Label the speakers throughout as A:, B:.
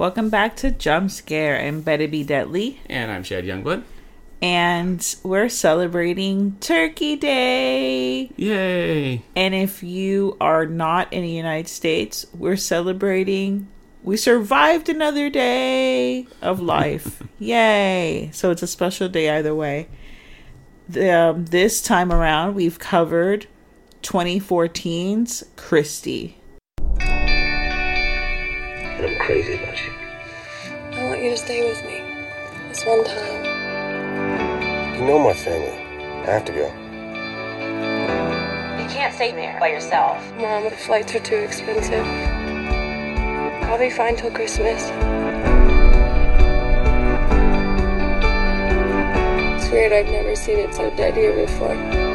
A: Welcome back to Jump Scare. I'm Betty B. Deadly.
B: And I'm Shad Youngblood.
A: And we're celebrating Turkey Day.
B: Yay!
A: And if you are not in the United States, we're celebrating... We survived another day of life. Yay! So it's a special day either way. This time around, we've covered 2014's Christy.
C: And I'm crazy about you.
D: I want you to stay with me. This one time.
C: You know my family. I have to go.
E: You can't stay there by yourself.
D: Mom, the flights are too expensive. I'll be fine till Christmas. It's weird, I've never seen it so dead here before.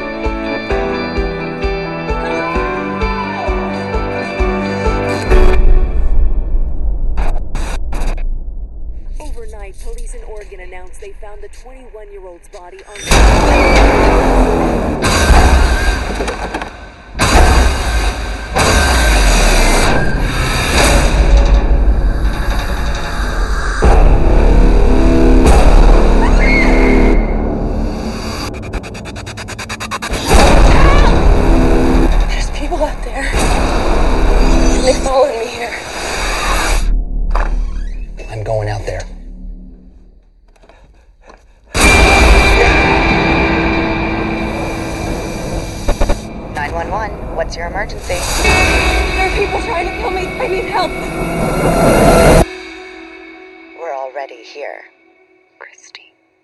E: Overnight, police in Oregon announced they found the 21-year-old's body on...
D: There's people out there. And they followed me here.
C: I'm going out there.
E: 911, what's your emergency?
D: There are people trying to kill me. I need help.
E: We're already here, Christy.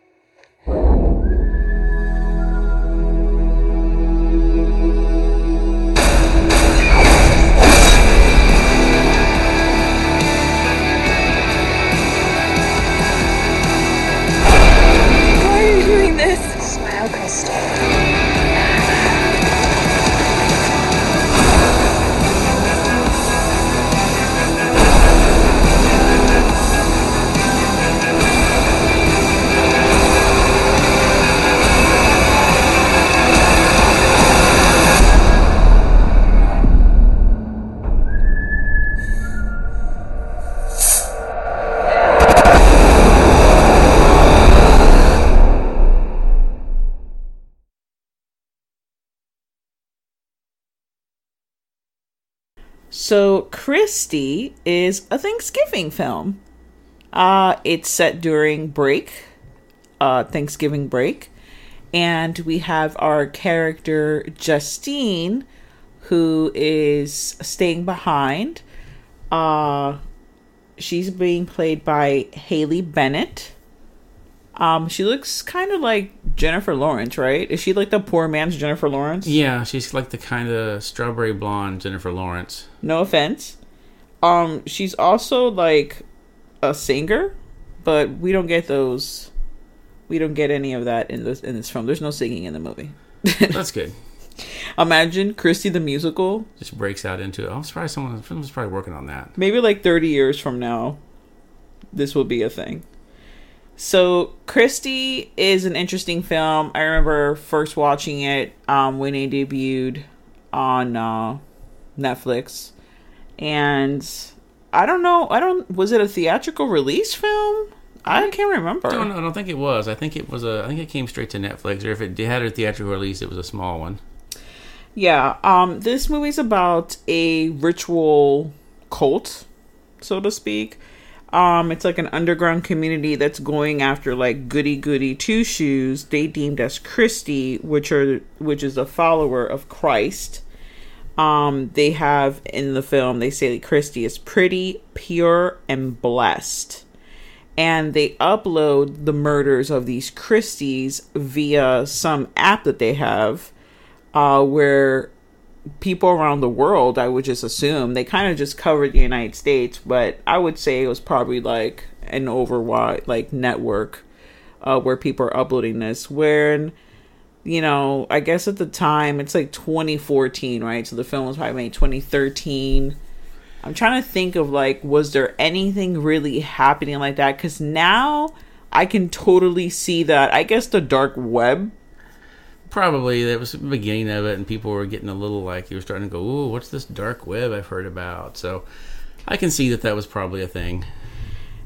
D: Why are you doing this?
E: Smile, Christy.
A: So, Christy is a Thanksgiving film. It's set during Thanksgiving break. And we have our character, Justine, who is staying behind. She's being played by Haley Bennett. She looks kind of like Jennifer Lawrence, right? Is she like the poor man's Jennifer Lawrence?
B: Yeah, she's like the kind of strawberry blonde Jennifer Lawrence.
A: No offense. She's also like a singer, but we don't get those. We don't get any of that in this film. There's no singing in the movie.
B: That's good.
A: Imagine Christy the musical.
B: Just breaks out into it. I'm surprised someone's probably working on that.
A: Maybe like 30 years from now, this will be a thing. So, Christy is an interesting film. I remember first watching it when it debuted on Netflix. And I don't know. Was it a theatrical release film? I can't remember.
B: I don't think it was. I think it came straight to Netflix. Or if it had a theatrical release, it was a small one.
A: Yeah. This movie's about a ritual cult, so to speak. It's like an underground community that's going after like goody two shoes they deemed as Christy, which is a follower of Christ. They have in the film, they say that Christy is pretty, pure, and blessed. And they upload the murders of these Christies via some app that they have, where people around the world, I would just assume, they kind of just covered the United States, but I would say it was probably like an overwide like network where people are uploading this, where, you know, I guess at the time it's like 2014, right? So the film was probably made 2013. I'm trying to think of like, was there anything really happening like that? Because now I can totally see that. I guess the dark web.
B: Probably that was the beginning of it, and people were getting a little like, you were starting to go, "Ooh, what's this dark web I've heard about?" So I can see that was probably a thing.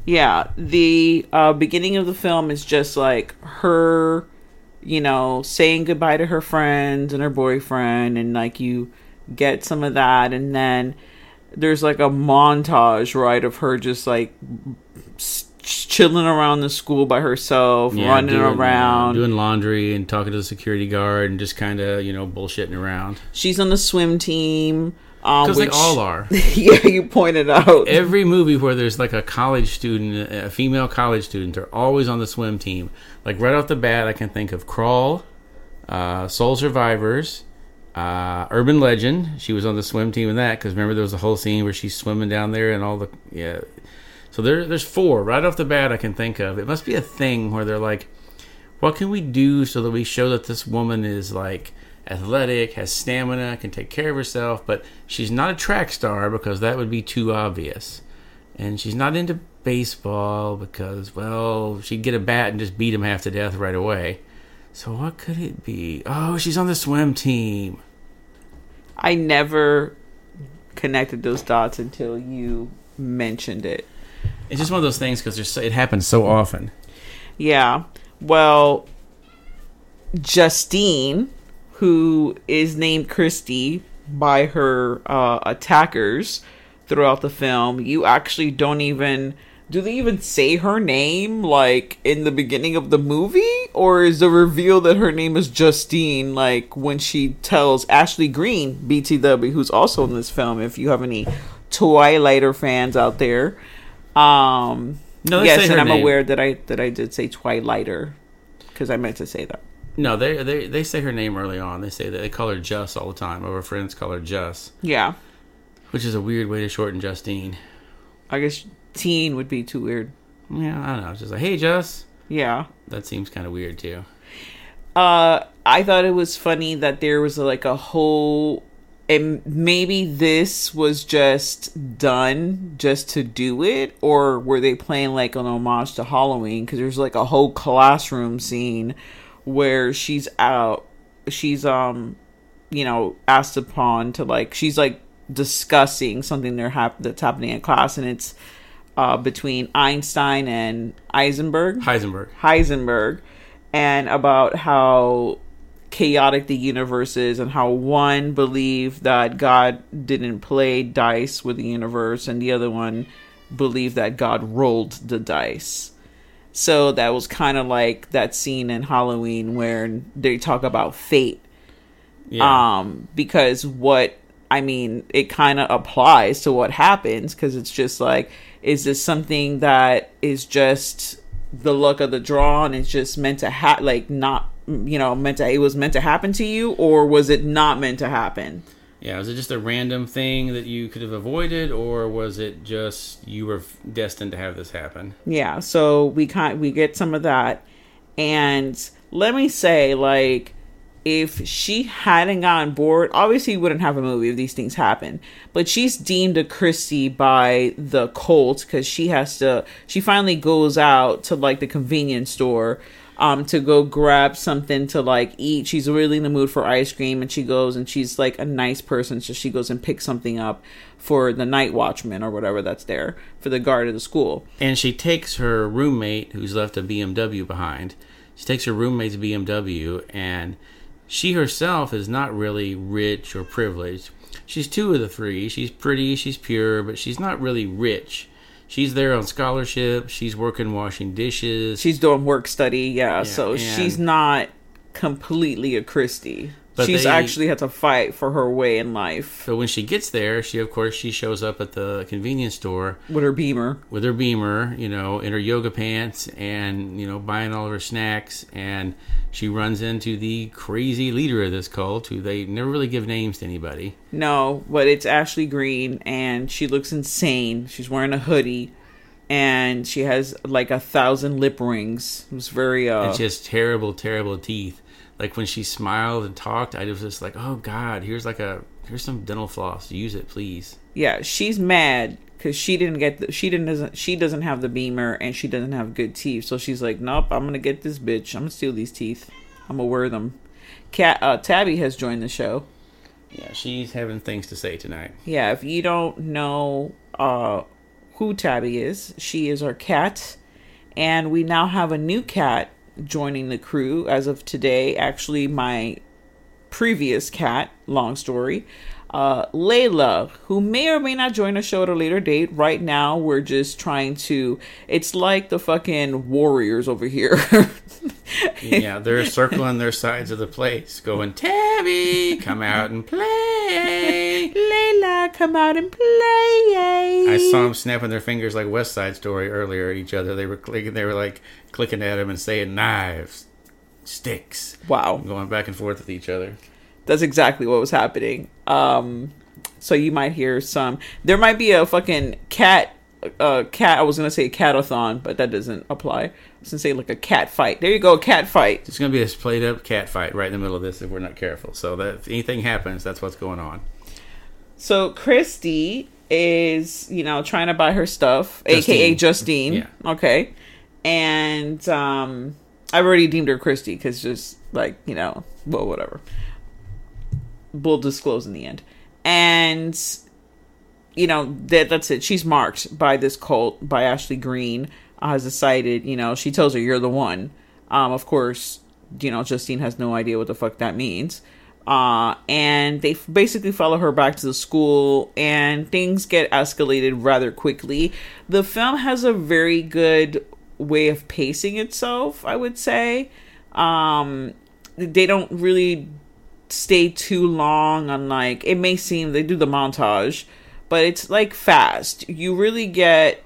A: Yeah, the beginning of the film is just like her, saying goodbye to her friends and her boyfriend, and like you get some of that, and then there's like a montage, right, of her just like chilling around the school by herself, running around,
B: doing laundry and talking to the security guard, and just kind of bullshitting around.
A: She's on the swim team.
B: Because they all are.
A: Yeah, you pointed out.
B: Every movie where there's like a college student, a female college student, they're always on the swim team. Like right off the bat, I can think of Crawl, Soul Survivors, Urban Legend. She was on the swim team in that because remember there was a whole scene where she's swimming down there and all the So there's 4 right off the bat I can think of. It must be a thing where they're like, what can we do so that we show that this woman is like athletic, has stamina, can take care of herself, but she's not a track star because that would be too obvious. And she's not into baseball because, well, she'd get a bat and just beat him half to death right away. So what could it be? Oh, she's on the swim team.
A: I never connected those dots until you mentioned it.
B: It's just one of those things because it happens so often.
A: Yeah. Well, Justine, who is named Christy by her attackers throughout the film, you actually don't even... Do they even say her name, like, in the beginning of the movie? Or is the reveal that her name is Justine, like, when she tells Ashley Green, BTW, who's also in this film, if you have any Twilighter fans out there.
B: No,
A: yes, and I'm
B: name.
A: aware that I did say Twilighter, because I meant to say that.
B: No, they say her name early on. They say that they call her Jus all the time. Our friends call her Jus.
A: Yeah.
B: Which is a weird way to shorten Justine.
A: I guess teen would be too weird.
B: Yeah, I don't know. It's just like, hey, Jus.
A: Yeah.
B: That seems kind of weird, too.
A: I thought it was funny that there was like a whole... And maybe this was just done just to do it, or were they playing like an homage to Halloween? Because there's like a whole classroom scene where she's asked upon to like, she's like discussing something that's happening in class, and it's between Einstein and Heisenberg, and about how chaotic the universe is, and how one believed that God didn't play dice with the universe, and the other one believed that God rolled the dice. So that was kind of like that scene in Halloween where they talk about fate. Yeah. Because it kind of applies to what happens, because it's just like, is this something that is just the luck of the draw and it's just meant to it was meant to happen to you, or was it not meant to happen?
B: Yeah, was it just a random thing that you could have avoided, or was it just you were destined to have this happen?
A: Yeah, so we get some of that, and let me say, like, if she hadn't gotten bored, obviously we wouldn't have a movie if these things happen. But she's deemed a Christie by the cult because she finally goes out to like the convenience store to go grab something to like eat. She's really in the mood for ice cream, and she goes, and she's like a nice person, so she goes and picks something up for the night watchman or whatever that's there, for the guard of the school.
B: And she takes her roommate, who's left a BMW behind. She takes her roommate's BMW, and she herself is not really rich or privileged. She's 2 of the 3. She's pretty, she's pure, but she's not really rich. She's there on scholarship. She's working washing dishes.
A: She's doing work study, yeah. So she's not completely a Christie. She's actually had to fight for her way in life.
B: So when she gets there, she shows up at the convenience store
A: with her Beamer,
B: in her yoga pants, and buying all of her snacks, and she runs into the crazy leader of this cult, who they never really give names to anybody.
A: No, but it's Ashley Green, and she looks insane. She's wearing a hoodie, and she has like 1,000 lip rings. It was very
B: and she has terrible, terrible teeth. Like when she smiled and talked, I was just like, "Oh God, here's some dental floss. Use it, please." Yeah,
A: she's mad because she doesn't have the Beamer, and she doesn't have good teeth. So she's like, "Nope, I'm gonna get this bitch. I'm gonna steal these teeth. I'm gonna wear them." Tabby has joined the show.
B: Yeah, she's having things to say tonight.
A: Yeah, if you don't know who Tabby is. She is our cat. And we now have a new cat joining the crew as of today. Actually, my previous cat, long story, Layla, who may or may not join a show at a later date. Right now, we're just trying to... It's like the fucking Warriors over here.
B: Yeah, they're circling their sides of the place, going, Tabby, come out and play.
A: Layla, come out and play.
B: I saw them snapping their fingers like West Side Story earlier at each other. They were like clicking at him and saying knives, sticks.
A: Wow.
B: Going back and forth with each other.
A: That's exactly what was happening. So you might hear some... There might be a fucking cat... I was going to say catathon, but that doesn't apply. I was going to say like a cat fight. There you go, cat fight.
B: It's going to be a played up cat fight right in the middle of this if we're not careful. So that if anything happens, that's what's going on.
A: So Christy is, trying to buy her stuff, aka Justine.
B: Yeah.
A: Okay. And I've already deemed her Christy because just like, well, whatever. We'll disclose in the end. And that's it. She's marked by this cult, by Ashley Green, has decided, she tells her, you're the one. Of course, Justine has no idea what the fuck that means. And they basically follow her back to the school, and things get escalated rather quickly. The film has a very good way of pacing itself, I would say. They don't really stay too long on, like, it may seem they do the montage, but it's like fast. You really get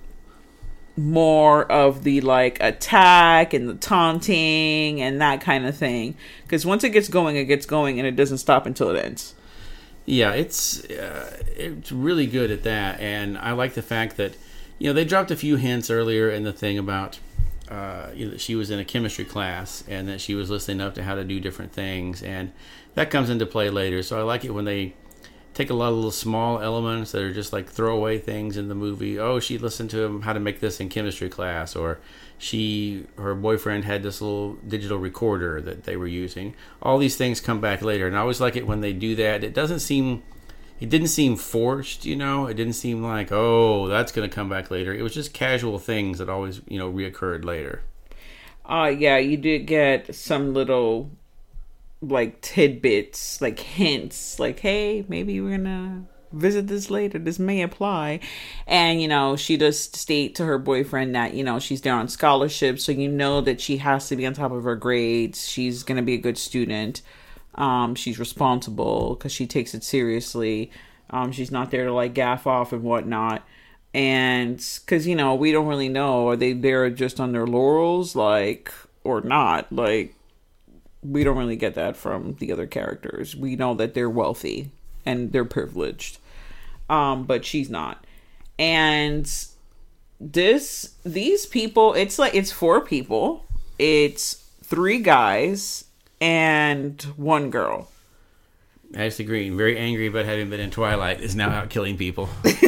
A: more of the like attack and the taunting and that kind of thing, because once it gets going, and it doesn't stop until it ends.
B: Yeah, it's really good at that, and I like the fact that they dropped a few hints earlier in the thing about she was in a chemistry class and that she was listening up to how to do different things, and that comes into play later. So I like it when they take a lot of little small elements that are just like throwaway things in the movie. Oh, she listened to him how to make this in chemistry class, or her boyfriend had this little digital recorder that they were using. All these things come back later, and I always like it when they do that. It didn't seem forced, It didn't seem like, oh, that's going to come back later. It was just casual things that always, reoccurred later.
A: Yeah, you did get some little like tidbits, like hints, like, hey, maybe we're gonna visit this later, this may apply. And she does state to her boyfriend that she's there on scholarship, so that she has to be on top of her grades. She's gonna be a good student. She's responsible because she takes it seriously. She's not there to like gaff off and whatnot. And because we don't really know, are they there just on their laurels, like, or not? Like, we don't really get that from the other characters. We know that they're wealthy and they're privileged. But she's not. And these people, it's 4 people. It's 3 guys and 1 girl.
B: Ashley Green, very angry about having been in Twilight, is now out killing people.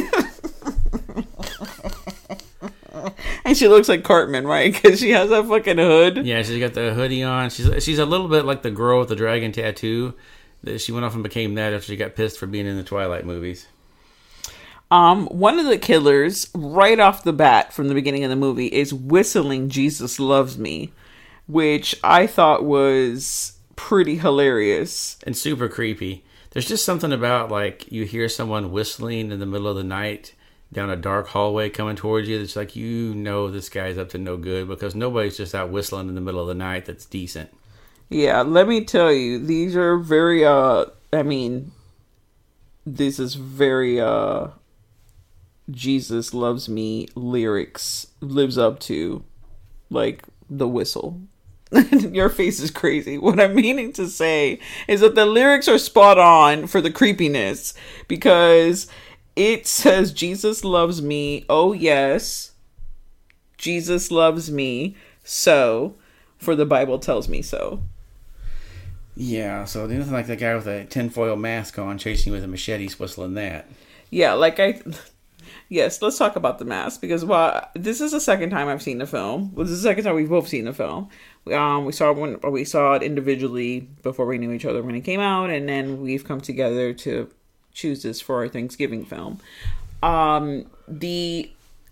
A: And she looks like Cartman, right? Because she has that fucking hood.
B: Yeah, she's got the hoodie on. She's a little bit like the girl with the dragon tattoo. She went off and became that after she got pissed for being in the Twilight movies.
A: One of the killers, right off the bat from the beginning of the movie, is whistling Jesus Loves Me, which I thought was pretty hilarious.
B: And super creepy. There's just something about, like, you hear someone whistling in the middle of the night down a dark hallway coming towards you. It's like, this guy's up to no good, because nobody's just out whistling in the middle of the night that's decent.
A: Yeah, let me tell you, these are very, this is very, Jesus Loves Me lyrics lives up to, like, the whistle. Your face is crazy. What I'm meaning to say is that the lyrics are spot on for the creepiness, because it says, Jesus loves me, oh yes, Jesus loves me, so, for the Bible tells me so.
B: Yeah, so there's nothing like the guy with a tinfoil mask on chasing you with a machete whistling that.
A: Yeah, yes, let's talk about the mask, because this is the second time I've seen the film. Well, this is the second time we've both seen the film. We saw it individually before we knew each other when it came out, and then we've come together to choose this for our Thanksgiving film. the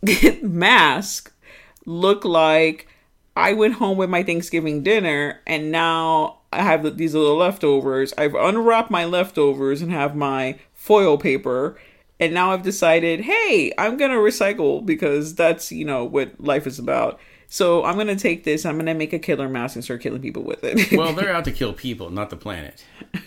A: mask looked like I went home with my Thanksgiving dinner and now I have these little leftovers. I've unwrapped my leftovers and have my foil paper. And now I've decided, hey, I'm going to recycle because that's, what life is about. So I'm going to take this. I'm going to make a killer mask and start killing people with it.
B: Well, they're out to kill people, not the planet.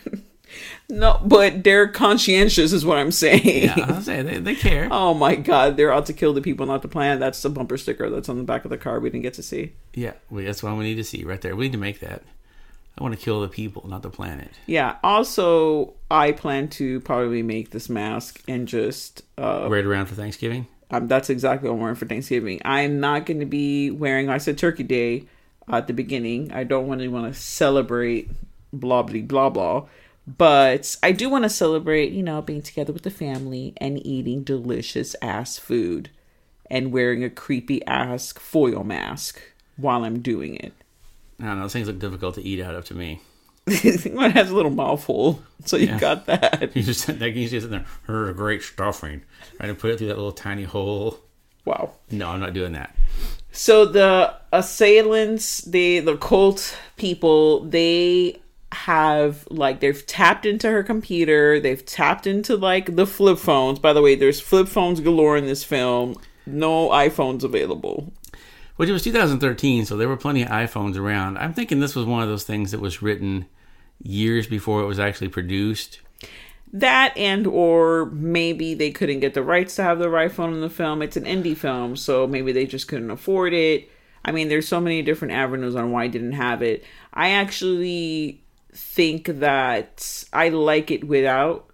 A: No, but they're conscientious is what I'm saying.
B: Yeah, I'm saying they care.
A: Oh my God, they're out to kill the people, not the planet. That's the bumper sticker that's on the back of the car we didn't get to see.
B: Yeah, that's what we need to see right there. We need to make that. I want to kill the people, not the planet.
A: Yeah, also, I plan to probably make this mask and just...
B: wear it around for Thanksgiving?
A: That's exactly what I'm wearing for Thanksgiving. I'm not going to be wearing... I said Turkey Day at the beginning. I don't really want to celebrate blah, blah, blah, blah. But I do want to celebrate, being together with the family and eating delicious ass food and wearing a creepy ass foil mask while I'm doing it.
B: I don't know. Those things look difficult to eat out of to me.
A: It has a little mouthful, so you got that.
B: You just sit there. Here's great stuffing. Trying to put it through that little tiny hole.
A: Wow.
B: No, I'm not doing that.
A: So the assailants, the cult people, they have they've tapped into her computer. They've tapped into the flip phones. By the way, there's flip phones galore in this film. No iPhones available.
B: Which it was 2013, so there were plenty of iPhones around. I'm thinking this was one of those things that was written years before it was actually produced.
A: That or maybe they couldn't get the rights to have the right phone in the film. It's an indie film, so maybe they just couldn't afford it. I mean, there's so many different avenues on why I didn't have it. I actually think that I like it without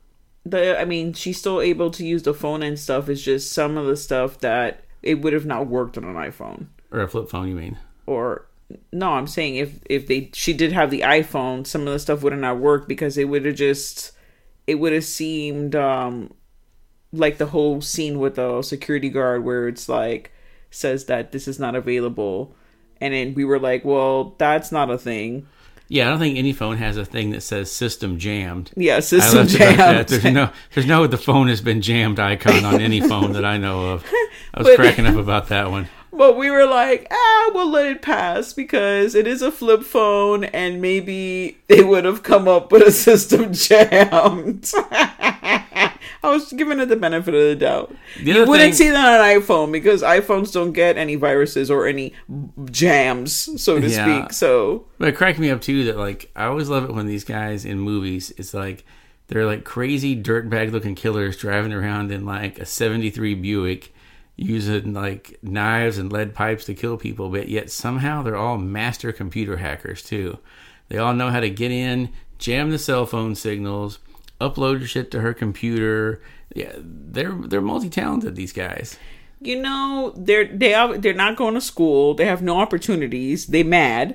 A: she's still able to use the phone and stuff. It's just some of the stuff that it would have not worked on an iPhone.
B: Or a flip phone, you mean?
A: Or no, I'm saying if she did have the iPhone, some of the stuff would have not worked because it would have seemed like the whole scene with the security guard where it's says that this is not available, and then we were like, well, that's not a thing.
B: Yeah, I don't think any phone has a thing that says system jammed.
A: Yeah, system jammed.
B: There's no the phone has been jammed icon on any phone that I know of. I was cracking up about that one.
A: But we were like, we'll let it pass because it is a flip phone and maybe they would have come up with a system jammed. I was giving it the benefit of the doubt. You wouldn't see that on an iPhone because iPhones don't get any viruses or any jams, so to speak. So,
B: but it cracked me up too that I always love it when these guys in movies, it's they're crazy dirtbag looking killers driving around in a 73 Buick using knives and lead pipes to kill people, but yet somehow they're all master computer hackers too. They all know how to get in, jam the cell phone signals, upload shit to her computer. Yeah, they're multi-talented, these guys.
A: They're not going to school. They have no opportunities. They mad.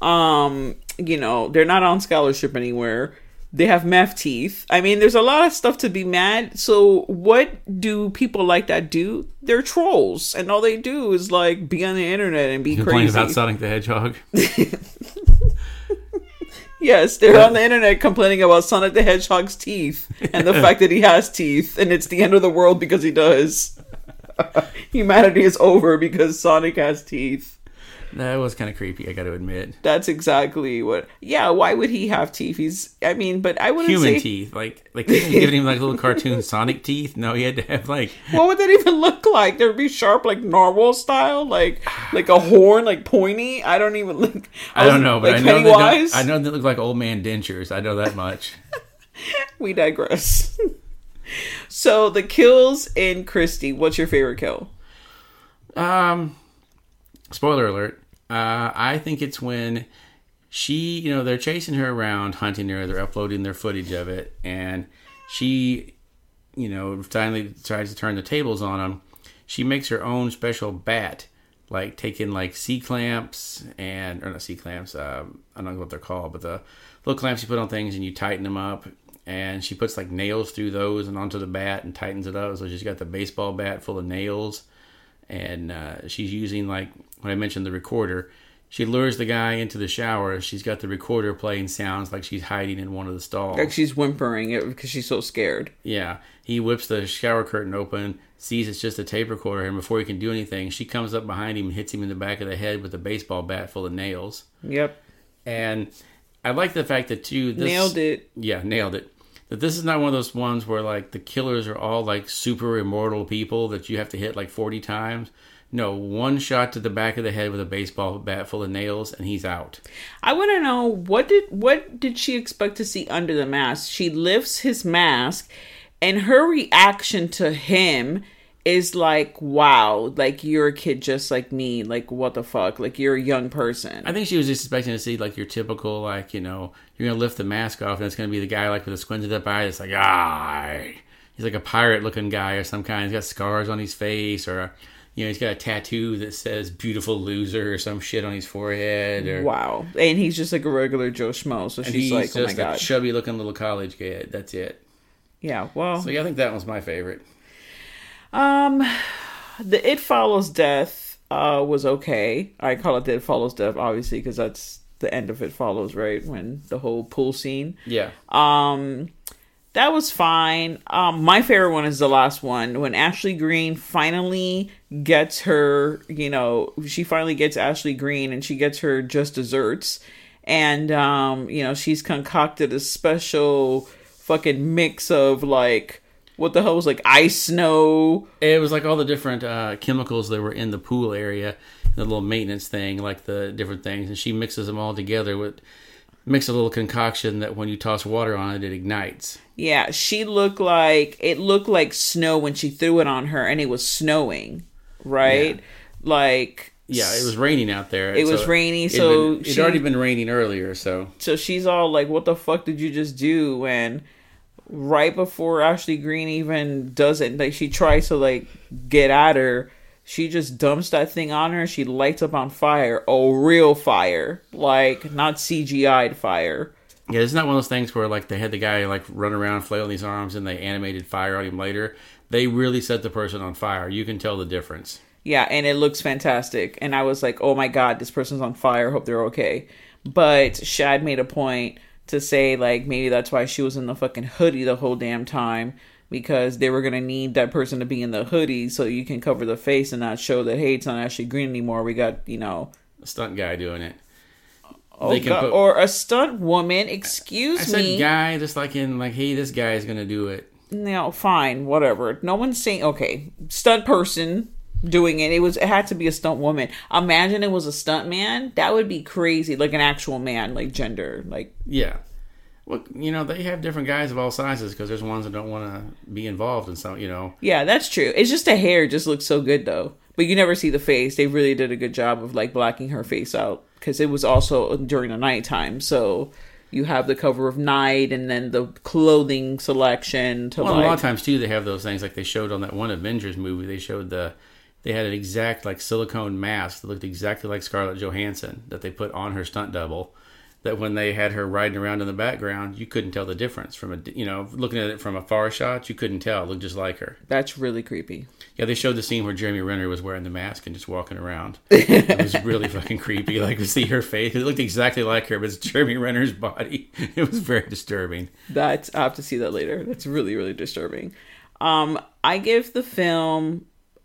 A: They're not on scholarship anywhere. They have meth teeth. I mean, there's a lot of stuff to be mad. So what do people like that do? They're trolls. And all they do is be on the internet and be crazy.
B: Complaining about Sonic the Hedgehog?
A: Yes, they're on the internet complaining about Sonic the Hedgehog's teeth. And the fact that he has teeth. And it's the end of the world because he does. Humanity is over because Sonic has teeth.
B: That was kind of creepy, I got to admit.
A: That's exactly what... Yeah, why would he have teeth? But I wouldn't
B: Human
A: say...
B: teeth. Giving him little cartoon Sonic teeth? No, he had to have
A: What would that even look like? There'd be sharp, narwhal style? Like a horn, pointy? I don't even...
B: I don't know, but I know they look like old man dentures. I know that much.
A: We digress. So, the kills in Christie. What's your favorite kill?
B: Spoiler alert. I think it's when they're chasing her around, hunting her, they're uploading their footage of it, and she, finally tries to turn the tables on them. She makes her own special bat, taking C-clamps or not C-clamps, I don't know what they're called, but the little clamps you put on things and you tighten them up, and she puts nails through those and onto the bat and tightens it up, so she's got the baseball bat full of nails. And she's using, when I mentioned the recorder, She lures the guy into the shower. She's got the recorder playing sounds like she's hiding in one of the stalls.
A: Like she's whimpering it because she's so scared.
B: Yeah. He whips the shower curtain open, sees it's just a tape recorder, and before he can do anything, she comes up behind him and hits him in the back of the head with a baseball bat full of nails.
A: Yep.
B: And I like the fact that, too...
A: Nailed it.
B: Yeah, nailed it. That this is not one of those ones where, like, the killers are all, like, super immortal people that you have to hit, like, 40 times. No, one shot to the back of the head with a baseball bat full of nails, and he's out.
A: I want to know, what did she expect to see under the mask? She lifts his mask, and her reaction to him is like, wow, like, you're a kid just like me. Like, what the fuck? Like, you're a young person.
B: I think she was just expecting to see, like, your typical, like, you know, you're going to lift the mask off, and it's going to be the guy, like, with a squinted up eye that's like, he's like a pirate-looking guy or some kind. He's got scars on his face, or... You know, he's got a tattoo that says "beautiful loser" or some shit on his forehead. Or,
A: wow. And he's just like a regular Joe Schmo. So she's like, oh my God.
B: A chubby-looking little college kid. That's it.
A: Yeah, well.
B: So, yeah, I think that was my favorite.
A: The It Follows Death was okay. I call it the It Follows Death, obviously, because that's the end of It Follows, right? When the whole pool scene.
B: Yeah.
A: That was fine. My favorite one is the last one. When Ashley Greene finally gets her, you know, she finally gets Ashley Greene and she gets her just desserts. And, you know, she's concocted a special fucking mix of, like, what the hell was, like, ice snow.
B: It was like all the different chemicals that were in the pool area, the little maintenance thing, like the different things. And she mixes them all together makes a little concoction that when you toss water on it, it ignites.
A: Yeah, it looked like snow when she threw it on her, and it was snowing, right?
B: Yeah.
A: Like...
B: Yeah, it was raining out there.
A: It was rainy, so...
B: It'd already been raining earlier, so...
A: So she's all like, what the fuck did you just do? And right before Ashley Greene even does it, like, she tries to, like, get at her... She just dumps that thing on her. She lights up on fire. Oh, real fire. Like, not CGI'd fire.
B: Yeah, it's not one of those things where, like, they had the guy, like, run around flailing his arms and they animated fire on him later. They really set the person on fire. You can tell the difference.
A: Yeah, and it looks fantastic. And I was like, oh my God, this person's on fire. Hope they're okay. But Shad made a point to say, like, maybe that's why she was in the fucking hoodie the whole damn time. Because they were going to need that person to be in the hoodie so you can cover the face and not show that, hey, it's not Ashley Greene anymore. We got, you know...
B: A stunt guy doing it.
A: Oh, God. Or a stunt woman. Excuse me.
B: I said guy, just like in, like, hey, this guy is going to do it.
A: No, fine, whatever. No one's saying, okay, stunt person doing it. It had to be a stunt woman. Imagine it was a stunt man. That would be crazy. Like an actual man, like gender. Like...
B: Yeah. Well, you know, they have different guys of all sizes because there's ones that don't want to be involved in some, you know.
A: Yeah, that's true. It's just the hair just looks so good, though. But you never see the face. They really did a good job of, like, blacking her face out because it was also during the nighttime. So you have the cover of night and then the clothing selection.
B: A lot of times, too, they have those things like they showed on that one Avengers movie. They had an exact, like, silicone mask that looked exactly like Scarlett Johansson that they put on her stunt double. That when they had her riding around in the background, you couldn't tell the difference from looking at it from a far shot, you couldn't tell. It looked just like her.
A: That's really creepy.
B: Yeah, they showed the scene where Jeremy Renner was wearing the mask and just walking around. It was really fucking creepy. Like, to see her face, it looked exactly like her, but it's Jeremy Renner's body. It was very disturbing.
A: I have to see that later. That's really, really disturbing. I give the film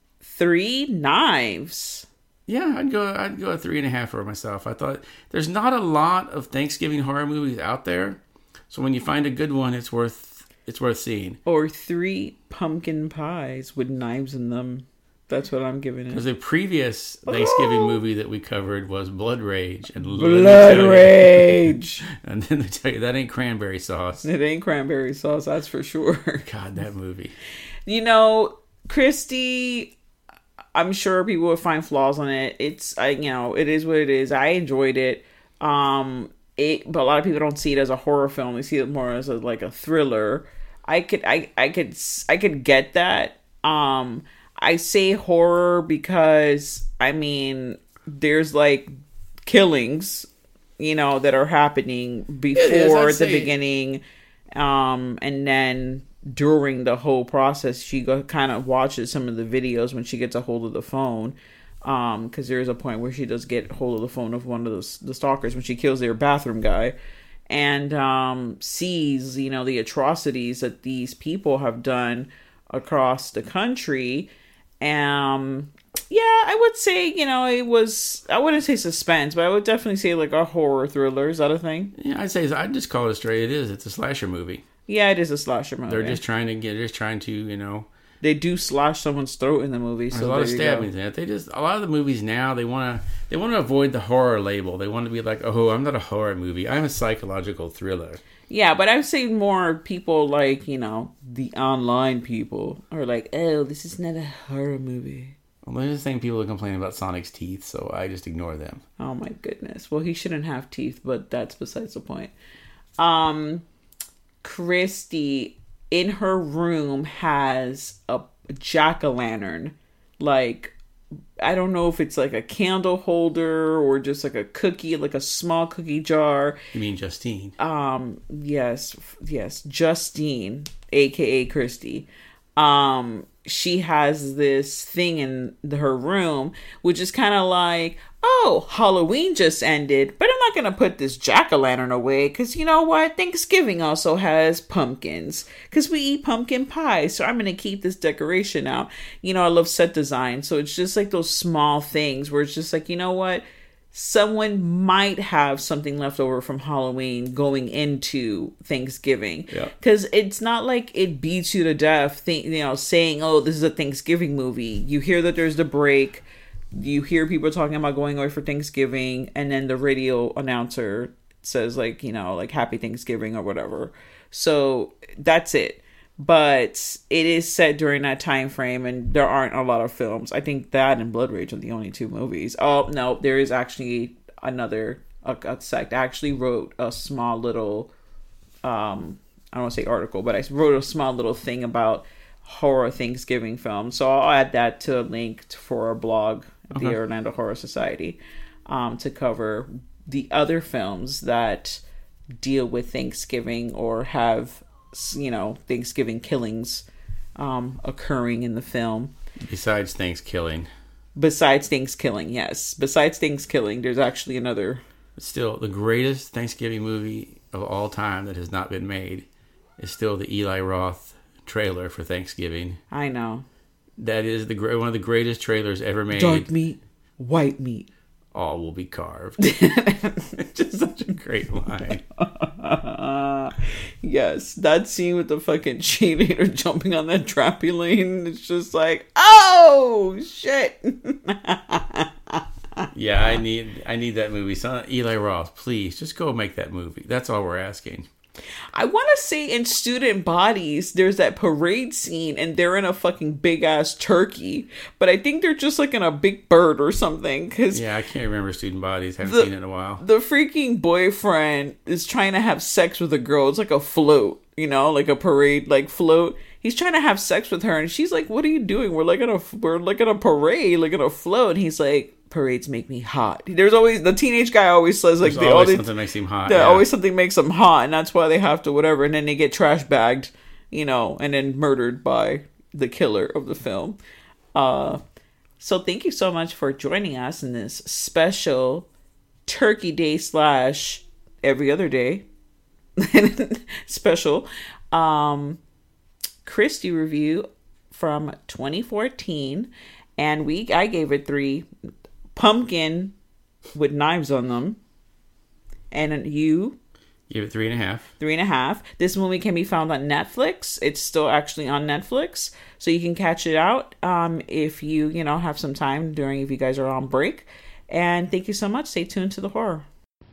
A: 3 knives.
B: Yeah, I'd go a 3.5 for myself. I thought there's not a lot of Thanksgiving horror movies out there, so when you find a good one, it's worth seeing.
A: Or 3 pumpkin pies with knives in them. That's what I'm giving it.
B: Because the previous Thanksgiving movie that we covered was Blood Rage. And
A: Blood Rage!
B: And then they tell you that ain't cranberry sauce.
A: It ain't cranberry sauce, that's for sure.
B: God, that movie.
A: You know, Christy... I'm sure people would find flaws on it. It is what it is. I enjoyed it. But a lot of people don't see it as a horror film. They see it more as a thriller. I could get that. I say horror because there's like killings, that are happening before the beginning, and then during the whole process, she kind of watches some of the videos when she gets a hold of the phone. Because there is a point where she does get hold of the phone of one of the stalkers when she kills their bathroom guy, and sees, you know, the atrocities that these people have done across the country. Yeah, I would say, you know, it was, I wouldn't say suspense, but I would definitely say like a horror thriller. Is that a thing?
B: Yeah, I'd just call it straight. It is. It's a slasher movie.
A: Yeah, it is a slasher movie.
B: They're just trying to, you know.
A: They do slash someone's throat in the movie.
B: There's a lot of stabbings in it. A lot of the movies now, they want to avoid the horror label. They want to be like, oh, I'm not a horror movie. I'm a psychological thriller.
A: Yeah, but I would say more people like, you know, the online people are like, oh, this is not a horror movie.
B: Well, they're the same people who complain about Sonic's teeth, so I just ignore them.
A: Oh my goodness. Well, he shouldn't have teeth, but that's besides the point. Christy in her room has a jack-o'-lantern. Like, I don't know if it's like a candle holder or just like a cookie, like a small cookie jar.
B: You mean Justine?
A: Yes, Justine, aka Christy. She has this thing in her room, which is kind of like, oh, Halloween just ended, but I'm not going to put this jack-o'-lantern away because you know what? Thanksgiving also has pumpkins because we eat pumpkin pie. So I'm going to keep this decoration out. You know, I love set design. So it's just like those small things where it's just like, you know what? Someone might have something left over from Halloween going into Thanksgiving. Because it's not like it beats you to death, saying, oh, this is a Thanksgiving movie. You hear that there's the break. You hear people talking about going away for Thanksgiving. And then the radio announcer says, like, you know, like Happy Thanksgiving or whatever. So that's it. But it is set during that time frame, and there aren't a lot of films. I think that and Blood Rage are the only two movies. Oh no, there is actually another sect. I actually wrote a small little I don't want to say article, but I wrote a small little thing about horror Thanksgiving films. So I'll add that to a link for our blog, the Orlando Horror Society, to cover the other films that deal with Thanksgiving or have, you know, Thanksgiving killings occurring in the film.
B: Besides Thanksgiving,
A: yes. Besides Thanksgiving, there's actually another.
B: Still, the greatest Thanksgiving movie of all time that has not been made is still the Eli Roth trailer for Thanksgiving.
A: I know.
B: That is one of the greatest trailers ever made.
A: Dark meat, white meat.
B: All will be carved. It's just such a great line.
A: Yes, that scene with the fucking cheerleader jumping on that trampoline, it's just like, oh shit.
B: Yeah, I need that movie. Son, Eli Roth, please just go make that movie. That's all we're asking.
A: I want to say in Student Bodies, there's that parade scene and they're in a fucking big ass turkey, but I think they're just like in a big bird or something. Cause
B: yeah, I can't remember Student Bodies. Haven't seen it in a while.
A: The freaking boyfriend is trying to have sex with a girl. It's like a float, you know, like a parade, like float. He's trying to have sex with her and she's like, what are you doing? We're like at a parade, like at a float. And he's like, parades make me hot. There's always, the teenage guy always says like,
B: something makes him hot.
A: Always something makes them hot, and that's why they have to whatever. And then they get trash bagged, you know, and then murdered by the killer of the film. So thank you so much for joining us in this special Turkey Day / every other day special Christy review from 2014, and I gave it 3 pumpkin with knives on them, and you
B: give it 3.5.
A: 3.5. This movie can be found on Netflix. It's still actually on Netflix, so you can catch it out if you have some time if you guys are on break. And thank you so much. Stay tuned to the horror.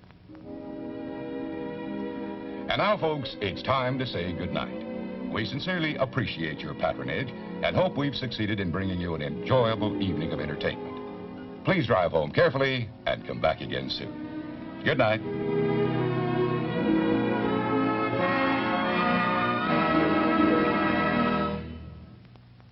F: And now, folks, it's time to say goodnight. We sincerely appreciate your patronage and hope we've succeeded in bringing you an enjoyable evening of entertainment. Please drive home carefully and come back again soon. Good night.